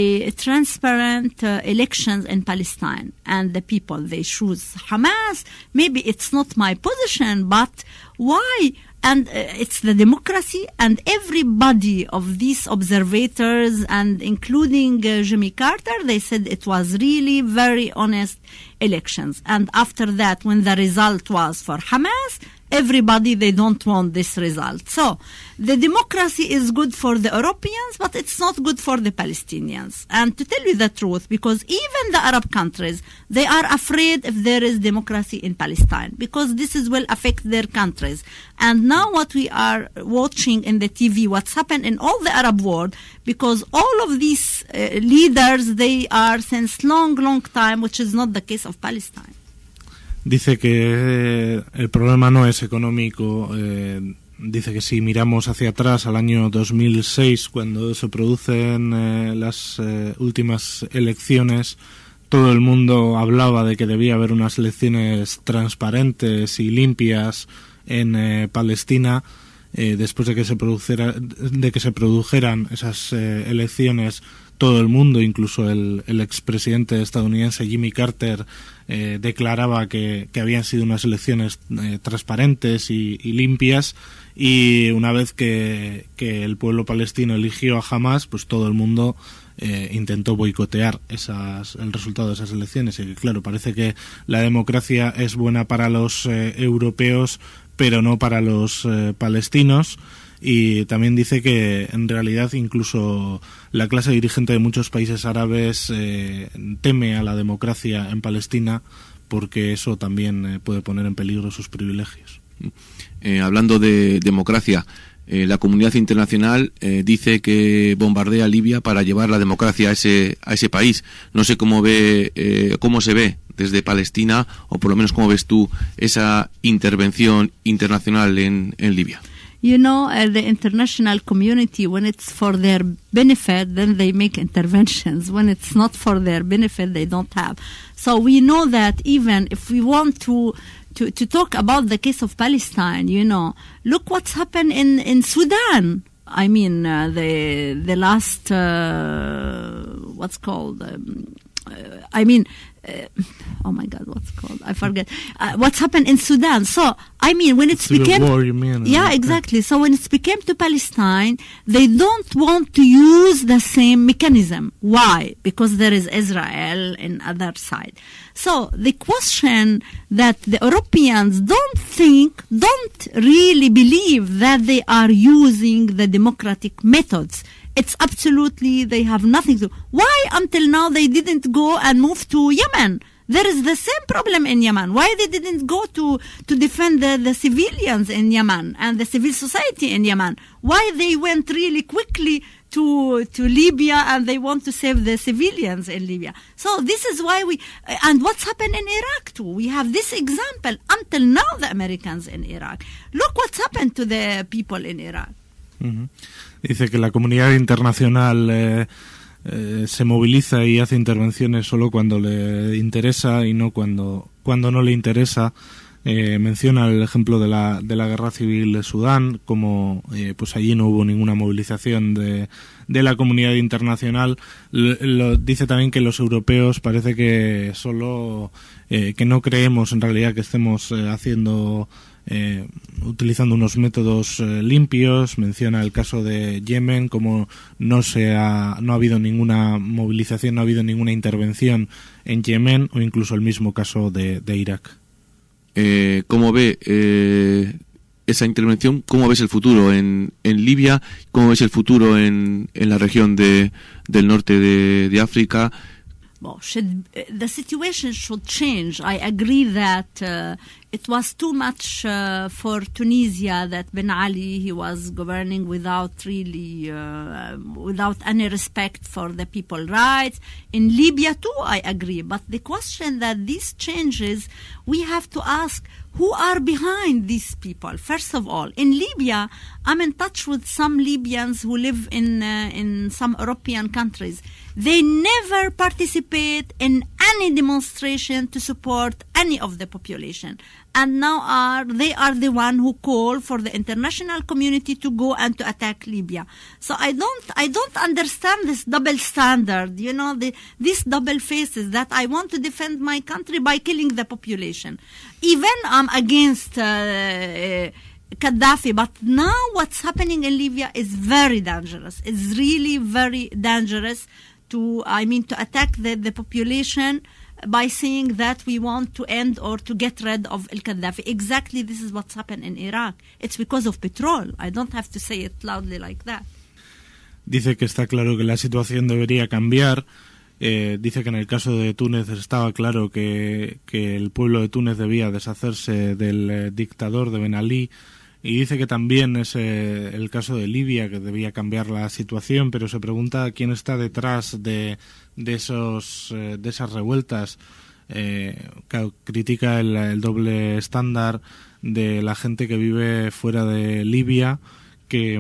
transparent elections in Palestine, and the people, they choose Hamas. Maybe it's not my position, but why? And it's the democracy, and everybody of these observators, and including Jimmy Carter, they said it was really very honest elections. And after that, when the result was for Hamas, everybody, they don't want this result. So the democracy is good for the Europeans, but it's not good for the Palestinians. And to tell you the truth, because even the Arab countries, they are afraid if there is democracy in Palestine, because this will affect their countries. And now what we are watching in the TV, what's happened in all the Arab world, because all of these leaders, they are since long time, which is not the case of Palestine. Dice que el problema no es económico. Dice que si miramos hacia atrás al año 2006, cuando se producen las últimas elecciones, todo el mundo hablaba de que debía haber unas elecciones transparentes y limpias en Palestina. Después de que se produjeran esas elecciones, todo el mundo, incluso el expresidente estadounidense Jimmy Carter, declaraba que habían sido unas elecciones transparentes y limpias, y una vez que el pueblo palestino eligió a Hamas, pues todo el mundo intentó boicotear el resultado de esas elecciones. Y claro, parece que la democracia es buena para los europeos, pero no para los palestinos. Y también dice que en realidad incluso la clase dirigente de muchos países árabes teme a la democracia en Palestina, porque eso también puede poner en peligro sus privilegios. Hablando de democracia, la comunidad internacional dice que bombardea Libia para llevar la democracia a ese país. No sé cómo se ve desde Palestina, o por lo menos cómo ves tú esa intervención internacional en Libia. You know, the international community, when it's for their benefit, then they make interventions. When it's not for their benefit, they don't have. So we know that even if we want to talk about the case of Palestine, you know, look what's happened in Sudan. I mean, the last, oh my God, what's called? I forget. What's happened in Sudan? So, I mean, when it's Civil became... war, you mean? Yeah, exactly. So when it became to Palestine, they don't want to use the same mechanism. Why? Because there is Israel in other side. So the question that the Europeans don't really believe that they are using the democratic methods. It's absolutely, they have nothing to. Why until now they didn't go and move to Yemen? There is the same problem in Yemen. Why they didn't go to defend the civilians in Yemen and the civil society in Yemen? Why they went really quickly to Libya and they want to save the civilians in Libya? So this is why and what's happened in Iraq too. We have this example. Until now the Americans in Iraq. Look what's happened to the people in Iraq. Uh-huh. Dice que la comunidad internacional se moviliza y hace intervenciones solo cuando le interesa y no cuando no le interesa. Menciona el ejemplo de la guerra civil de Sudán, como pues allí no hubo ninguna movilización de la comunidad internacional. Dice también que los europeos parece que solo que no creemos en realidad que estemos utilizando unos métodos limpios. Menciona el caso de Yemen, como no ha habido ninguna movilización, no ha habido ninguna intervención en Yemen, o incluso el mismo caso de Irak. ¿Cómo ve esa intervención? ¿Cómo ves el futuro en Libia? ¿Cómo ves el futuro en la región del norte de África? Well, the situation should change. I agree that it was too much for Tunisia that Ben Ali, he was governing without any respect for the people's rights. In Libya too, I agree. But the question that these changes, we have to ask who are behind these people. First of all, in Libya, I'm in touch with some Libyans who live in some European countries. They never participate in any demonstration to support any of the population. And now they are the one who call for the international community to go and to attack Libya. So I don't understand this double standard, these double faces that I want to defend my country by killing the population. Even I'm against Gaddafi, but now what's happening in Libya is very dangerous. It's really very dangerous to attack the population by saying that we want to end or to get rid of Gaddafi. Exactly, this is what's happened in Iraq. It's because of petrol. I don't have to say it loudly like that. Dice que está claro que la situación debería cambiar. Dice que en el caso de Túnez estaba claro que el pueblo de Túnez debía deshacerse del dictador de Ben Ali. Y dice que también es el caso de Libia, que debía cambiar la situación, pero se pregunta quién está detrás de esas revueltas. Critica el doble estándar de la gente que vive fuera de Libia, que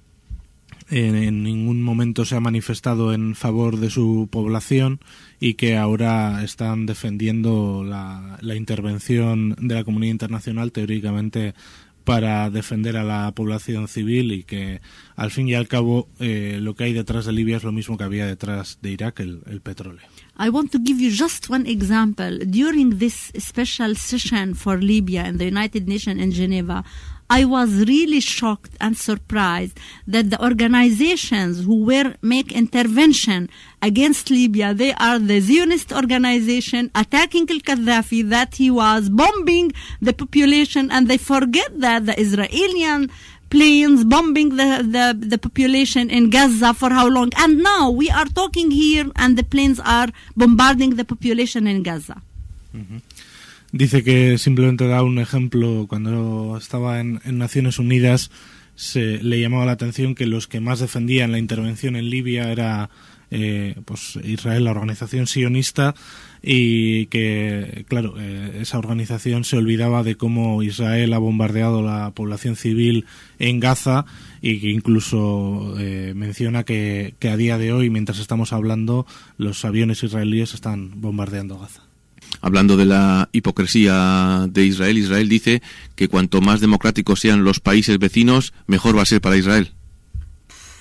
en ningún momento se ha manifestado en favor de su población y que ahora están defendiendo la intervención de la comunidad internacional, teóricamente para defender a la población civil, y que al fin y al cabo lo que hay detrás de Libia es lo mismo que había detrás de Irak, el petróleo. I want to give you just one example. During this special session for Libya in the United Nations in Geneva, I was really shocked and surprised that the organizations who make intervention against Libya, they are the Zionist organization attacking Gaddafi, that he was bombing the population, and they forget that the Israeli planes bombing the population in Gaza for how long? And now we are talking here and the planes are bombarding the population in Gaza. Uh-huh. Dice que simplemente da un ejemplo. Cuando estaba en Naciones Unidas le llamaba la atención que los que más defendían la intervención en Libia era Israel, la organización sionista, y que, claro, esa organización se olvidaba de cómo Israel ha bombardeado la población civil en Gaza, y que incluso menciona que a día de hoy, mientras estamos hablando, los aviones israelíes están bombardeando Gaza. Hablando de la hipocresía de Israel, Israel dice que cuanto más democráticos sean los países vecinos, mejor va a ser para Israel.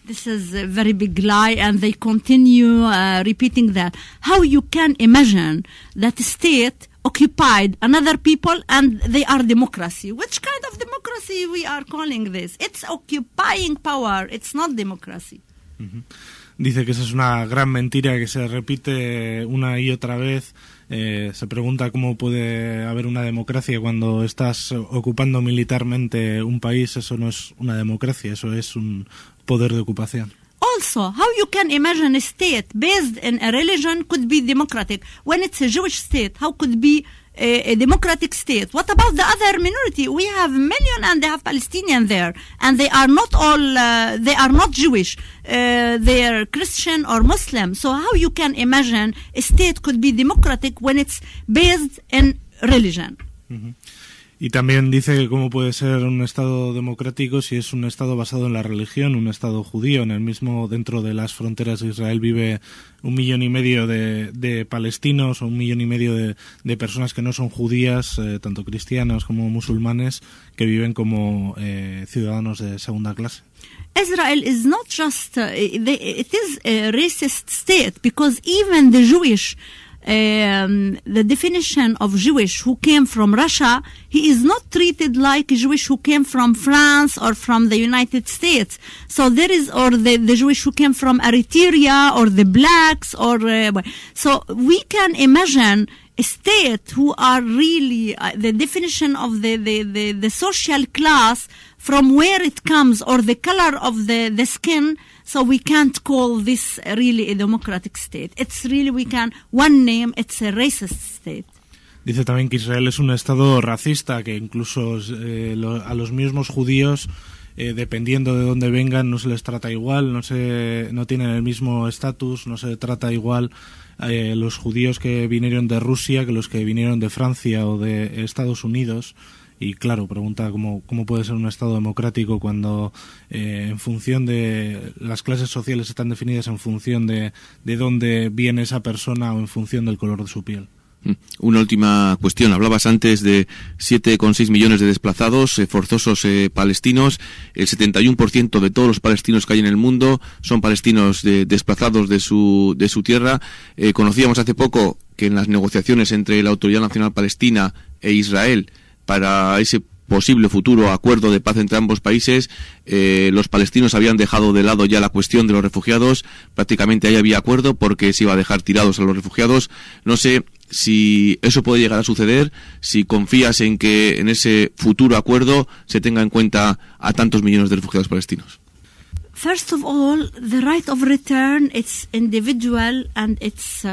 This is a very big lie, and they continue repeating that. How you can imagine that a state occupied another people and they are democracy? Which kind of democracy we are calling this? It's occupying power. It's not democracy. Dice que esa es una gran mentira que se repite una y otra vez. Se pregunta cómo puede haber una democracia cuando estás ocupando militarmente un país. Eso no es una democracia, eso es un poder de ocupación. Also, how you can imagine a state based in a religion could be democratic when it's a Jewish state? How could be a democratic state? What about the other minority? We have a million and they have Palestinian there, and they are not all, they are not Jewish. They are Christian or Muslim. So how you can imagine a state could be democratic when it's based in religion? Y también dice que cómo puede ser un Estado democrático si es un Estado basado en la religión, un Estado judío. En el mismo, dentro de las fronteras de Israel vive 1,5 millones de palestinos, o 1,5 millones de personas que no son judías, tanto cristianos como musulmanes, que viven como ciudadanos de segunda clase. Israel is not just, it is a racist state, because even the Jewish, the definition of Jewish who came from Russia, he is not treated like a Jewish who came from France or from the United States. So there is, or the Jewish who came from Eritrea, or the blacks, or so we can imagine a state who are really the definition of the social class from where it comes, or the color of the skin. So we can't call this really a democratic state. It's really, we can, one name, it's a racist state. Dice también que Israel es un estado racista, que incluso a los mismos judíos, dependiendo de dónde vengan, no se les trata igual, no tienen el mismo estatus, no se trata igual los judíos que vinieron de Rusia que los que vinieron de Francia o de Estados Unidos. Y claro, pregunta cómo puede ser un Estado democrático cuando en función de las clases sociales están definidas en función de dónde viene esa persona o en función del color de su piel. Una última cuestión. Hablabas antes de 7,6 millones de desplazados forzosos palestinos. El 71% de todos los palestinos que hay en el mundo son palestinos desplazados de su tierra. Conocíamos hace poco que en las negociaciones entre la Autoridad Nacional Palestina e Israel para ese posible futuro acuerdo de paz entre ambos países, los palestinos habían dejado de lado ya la cuestión de los refugiados. Prácticamente ahí había acuerdo porque se iba a dejar tirados a los refugiados. No sé si eso puede llegar a suceder, si confías en que en ese futuro acuerdo se tenga en cuenta a tantos millones de refugiados palestinos. First of all, the right of return, it's individual, and it's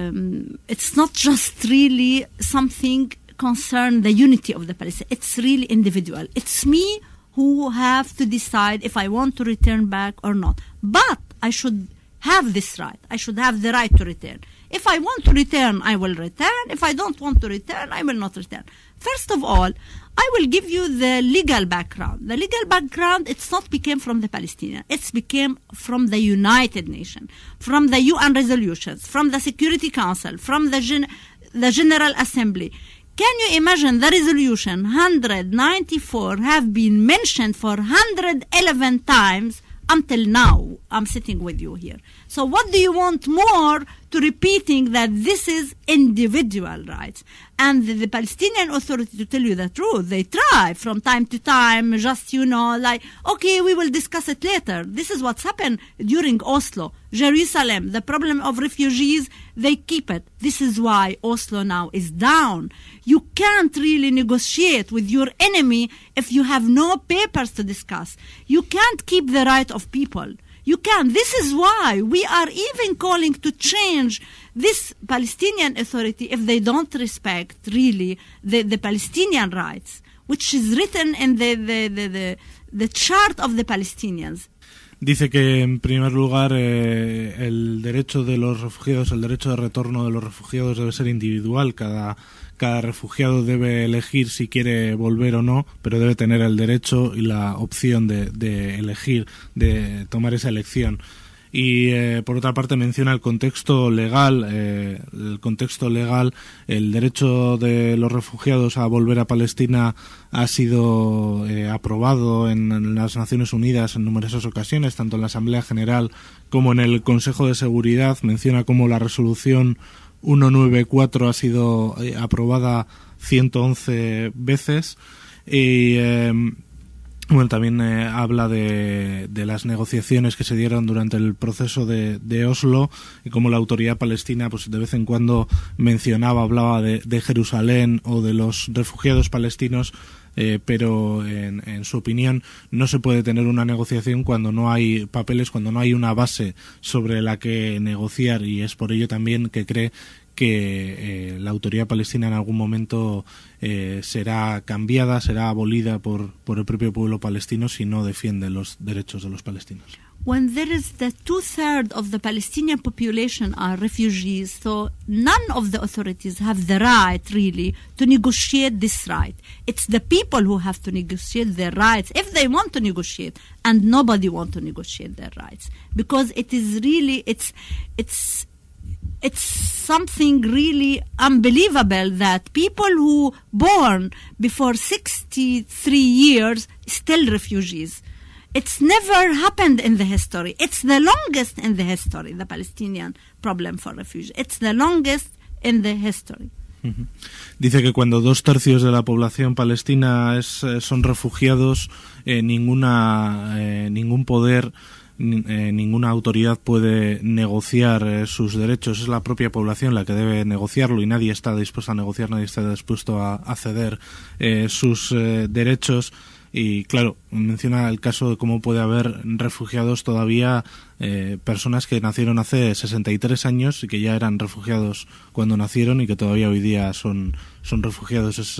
not just really something concern the unity of the Palestinians. It's really individual. It's me who have to decide if I want to return back or not. But I should have this right. I should have the right to return. If I want to return, I will return. If I don't want to return, I will not return. First of all, I will give you the legal background. The legal background, it's not became from the Palestinians. It's became from the United Nations, from the UN resolutions, from the Security Council, from the General Assembly. Can you imagine the resolution 194 have been mentioned for 111 times until now? I'm sitting with you here. So what do you want more to repeating that this is individual rights? And the Palestinian Authority, to tell you the truth, they try from time to time, just, like, okay, we will discuss it later. This is what's happened during Oslo. Jerusalem, the problem of refugees, they keep it. This is why Oslo now is down. You can't really negotiate with your enemy if you have no papers to discuss. You can't keep the right of people. You can. This is why we are even calling to change this Palestinian Authority if they don't respect really the Palestinian rights, which is written in the chart of the Palestinians. Dice que en primer lugar el derecho de los refugiados, el derecho de retorno de los refugiados debe ser individual. Cada refugiado debe elegir si quiere volver o no, pero debe tener el derecho y la opción de elegir, de tomar esa elección. Y por otra parte menciona el contexto legal, el derecho de los refugiados a volver a Palestina ha sido aprobado en las Naciones Unidas en numerosas ocasiones, tanto en la Asamblea General como en el Consejo de Seguridad. Menciona cómo la resolución 194 ha sido aprobada 111 veces y bueno, también habla de las negociaciones que se dieron durante el proceso de Oslo y cómo la autoridad palestina pues de vez en cuando hablaba de Jerusalén o de los refugiados palestinos, pero en su opinión no se puede tener una negociación cuando no hay papeles, cuando no hay una base sobre la que negociar, y es por ello también que cree que la autoridad palestina en algún momento será cambiada, será abolida por el propio pueblo palestino si no defiende los derechos de los palestinos. When there is the 2/3 of the Palestinian population are refugees, so none of the authorities have the right really to negotiate this right. It's the people who have to negotiate their rights if they want to negotiate, and nobody wants to negotiate their rights because it is really it's something really unbelievable that people who born before 63 years still refugees. It's never happened in the history. It's the longest in the history, the Palestinian problem for refugees. It's the longest in the history. Dice que cuando 2/3 de la población palestina son refugiados, ningún poder, ninguna autoridad puede negociar sus derechos. Es la propia población la que debe negociarlo y nadie está dispuesto a negociar, nadie está dispuesto a ceder sus derechos. Y claro, menciona el caso de cómo puede haber refugiados todavía, personas que nacieron hace 63 años y que ya eran refugiados cuando nacieron y que todavía hoy día son refugiados. Es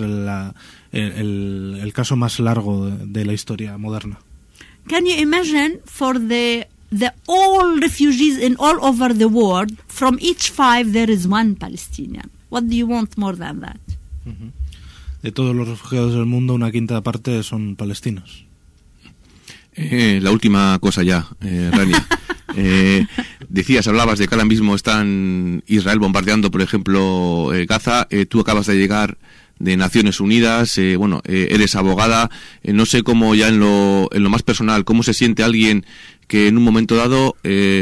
el caso más largo de la historia moderna. Can you imagine for the all refugees in all over the world, from each 5 there is one Palestinian? What do you want more than that? De todos los refugiados del mundo, una quinta parte son palestinos. La última cosa ya, Rania. Hablabas de que ahora mismo están Israel bombardeando, por ejemplo, Gaza. Tú acabas de llegar de Naciones Unidas, eres abogada. No sé cómo ya en lo más personal, cómo se siente alguien que en un momento dado,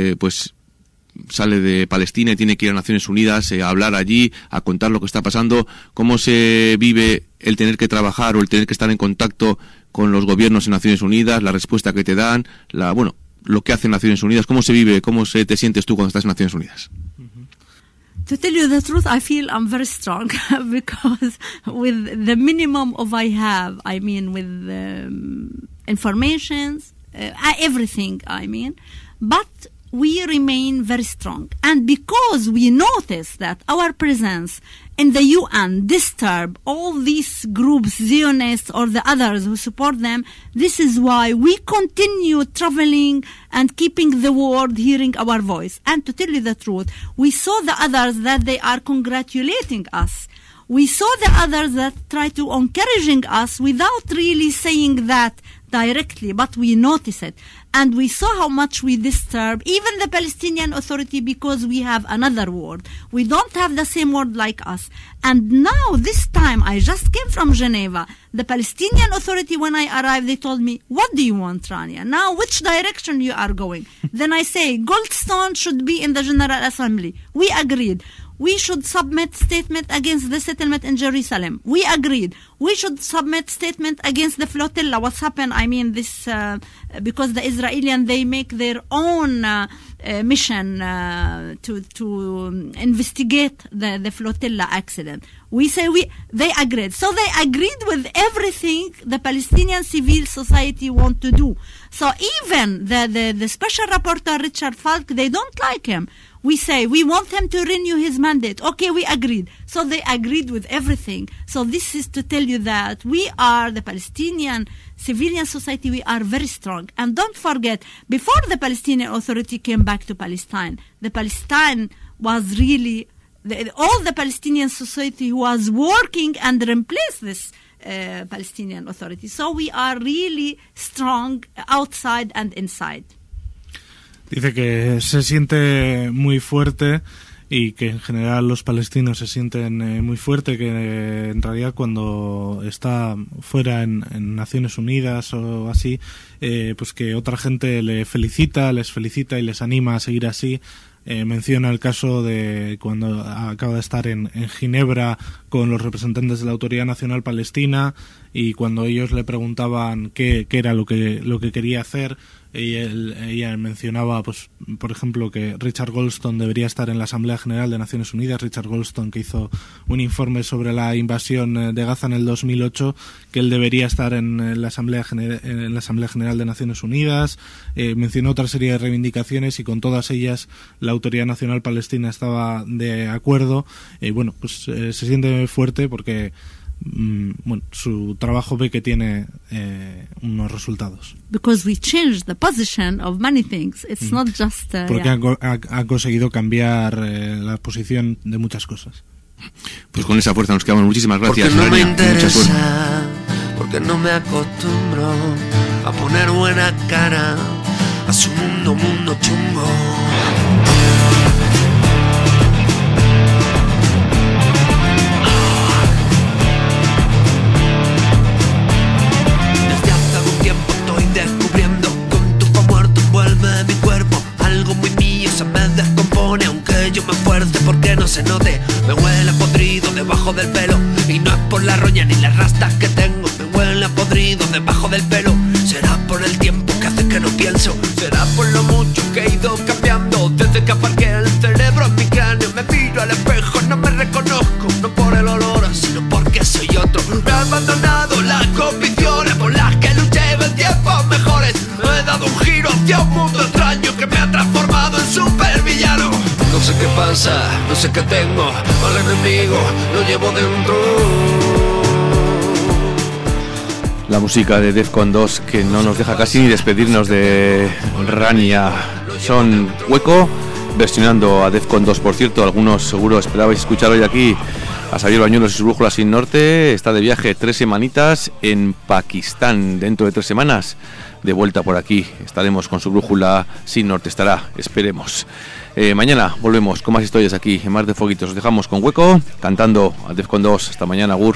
sale de Palestina y tiene que ir a Naciones Unidas a hablar allí, a contar lo que está pasando. ¿Cómo se vive el tener que trabajar o el tener que estar en contacto con los gobiernos en Naciones Unidas, la respuesta que te dan, lo que hacen Naciones Unidas? ¿Cómo se vive, te sientes tú cuando estás en Naciones Unidas? To tell you the truth, I feel I'm very strong because with the minimum of I have, I mean with informations, everything, I mean, but we remain very strong. And because we notice that our presence in the UN disturb all these groups, Zionists or the others who support them, this is why we continue traveling and keeping the world hearing our voice. And to tell you the truth, we saw the others that they are congratulating us. We saw the others that try to encouraging us without really saying that directly, but we notice it. And we saw how much we disturb even the Palestinian Authority because we have another word. We don't have the same word like us. And now, this time, I just came from Geneva. The Palestinian Authority, when I arrived, they told me, what do you want, Rania? Now, which direction you are going? Then I say, Goldstone should be in the General Assembly. We agreed. We should submit statement against the settlement in Jerusalem. We agreed. We should submit statement against the flotilla. What's happened? I mean, this because the Israelis, they make their own mission to investigate the flotilla accident. We say they agreed. So they agreed with everything the Palestinian civil society want to do. So even the special rapporteur Richard Falk, they don't like him. We say, we want him to renew his mandate. Okay, we agreed. So they agreed with everything. So this is to tell you that we are, the Palestinian civilian society, we are very strong. And don't forget, before the Palestinian Authority came back to Palestine, the Palestine was really, all the Palestinian society was working and replaced this Palestinian Authority. So we are really strong outside and inside. Dice que se siente muy fuerte y que en general los palestinos se sienten muy fuerte, que en realidad cuando está fuera en Naciones Unidas o así, pues que otra gente les felicita y les anima a seguir así. Menciona el caso de cuando acaba de estar en Ginebra con los representantes de la Autoridad Nacional Palestina, y cuando ellos le preguntaban qué era lo que quería hacer, ella mencionaba, pues, por ejemplo, que Richard Goldstone debería estar en la Asamblea General de Naciones Unidas. Richard Goldstone, que hizo un informe sobre la invasión de Gaza en el 2008, que él debería estar en la Asamblea General de Naciones Unidas. Mencionó otra serie de reivindicaciones y con todas ellas la Autoridad Nacional Palestina estaba de acuerdo. Bueno, pues se siente fuerte porque bueno, su trabajo ve que tiene unos resultados. Because we changed the position of many things. It's not just porque ha conseguido cambiar la posición de muchas cosas. Pues con esa fuerza nos quedamos. Muchísimas gracias. Porque no Rania, me interesa, porque no me acostumbro a poner buena cara a su mundo chungo. Descubriendo con tu pa' muerto envuelve mi cuerpo. Algo muy mío se me descompone, aunque yo me esfuerce porque no se note. Me huele a podrido debajo del pelo, y no es por la roña ni las rastas que tengo. Me huele a podrido debajo del pelo. Será por el tiempo que hace que no pienso, será por lo mucho que he ido cambiando. Desde que aparqué el cerebro en mi cráneo, me miro al espejo, no me reconozco. No por el olor, sino porque soy otro. Me he abandonado las convicciones por las que luché en tiempos mejores. Me he dado un giro hacia un mundo extraño que me ha transformado en supervillano. No sé qué pasa, no sé qué tengo, al enemigo lo llevo dentro. La música de Defcon 2 que no nos deja casi ni despedirnos de Rania. Son Hueco versionando a Defcon 2. Por cierto, algunos seguro esperabais escuchar hoy aquí a Xavier Bañuelos y su brújula sin norte. Está de viaje 3 semanitas en Pakistán. Dentro de 3 semanas de vuelta por aquí estaremos con su brújula sin norte. Estará, esperemos. Mañana volvemos con más historias aquí en Mar de Fueguitos. Os dejamos con Hueco cantando a Defcon 2. Hasta mañana, Gur.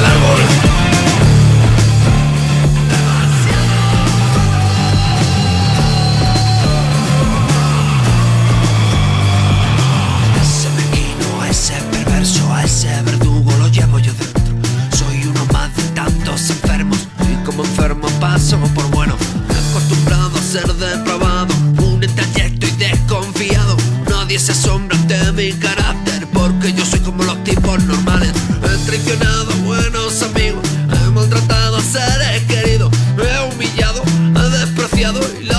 Ese verdugo lo llevo yo dentro. Soy uno más de tantos enfermos, y como enfermo paso por bueno. Acostumbrado a ser depravado, un trayecto y desconfiado. Nadie se asombra de mi carácter, porque yo soy como los tipos normales. He traicionado a buenos amigos, he maltratado a seres queridos, he humillado, he despreciado y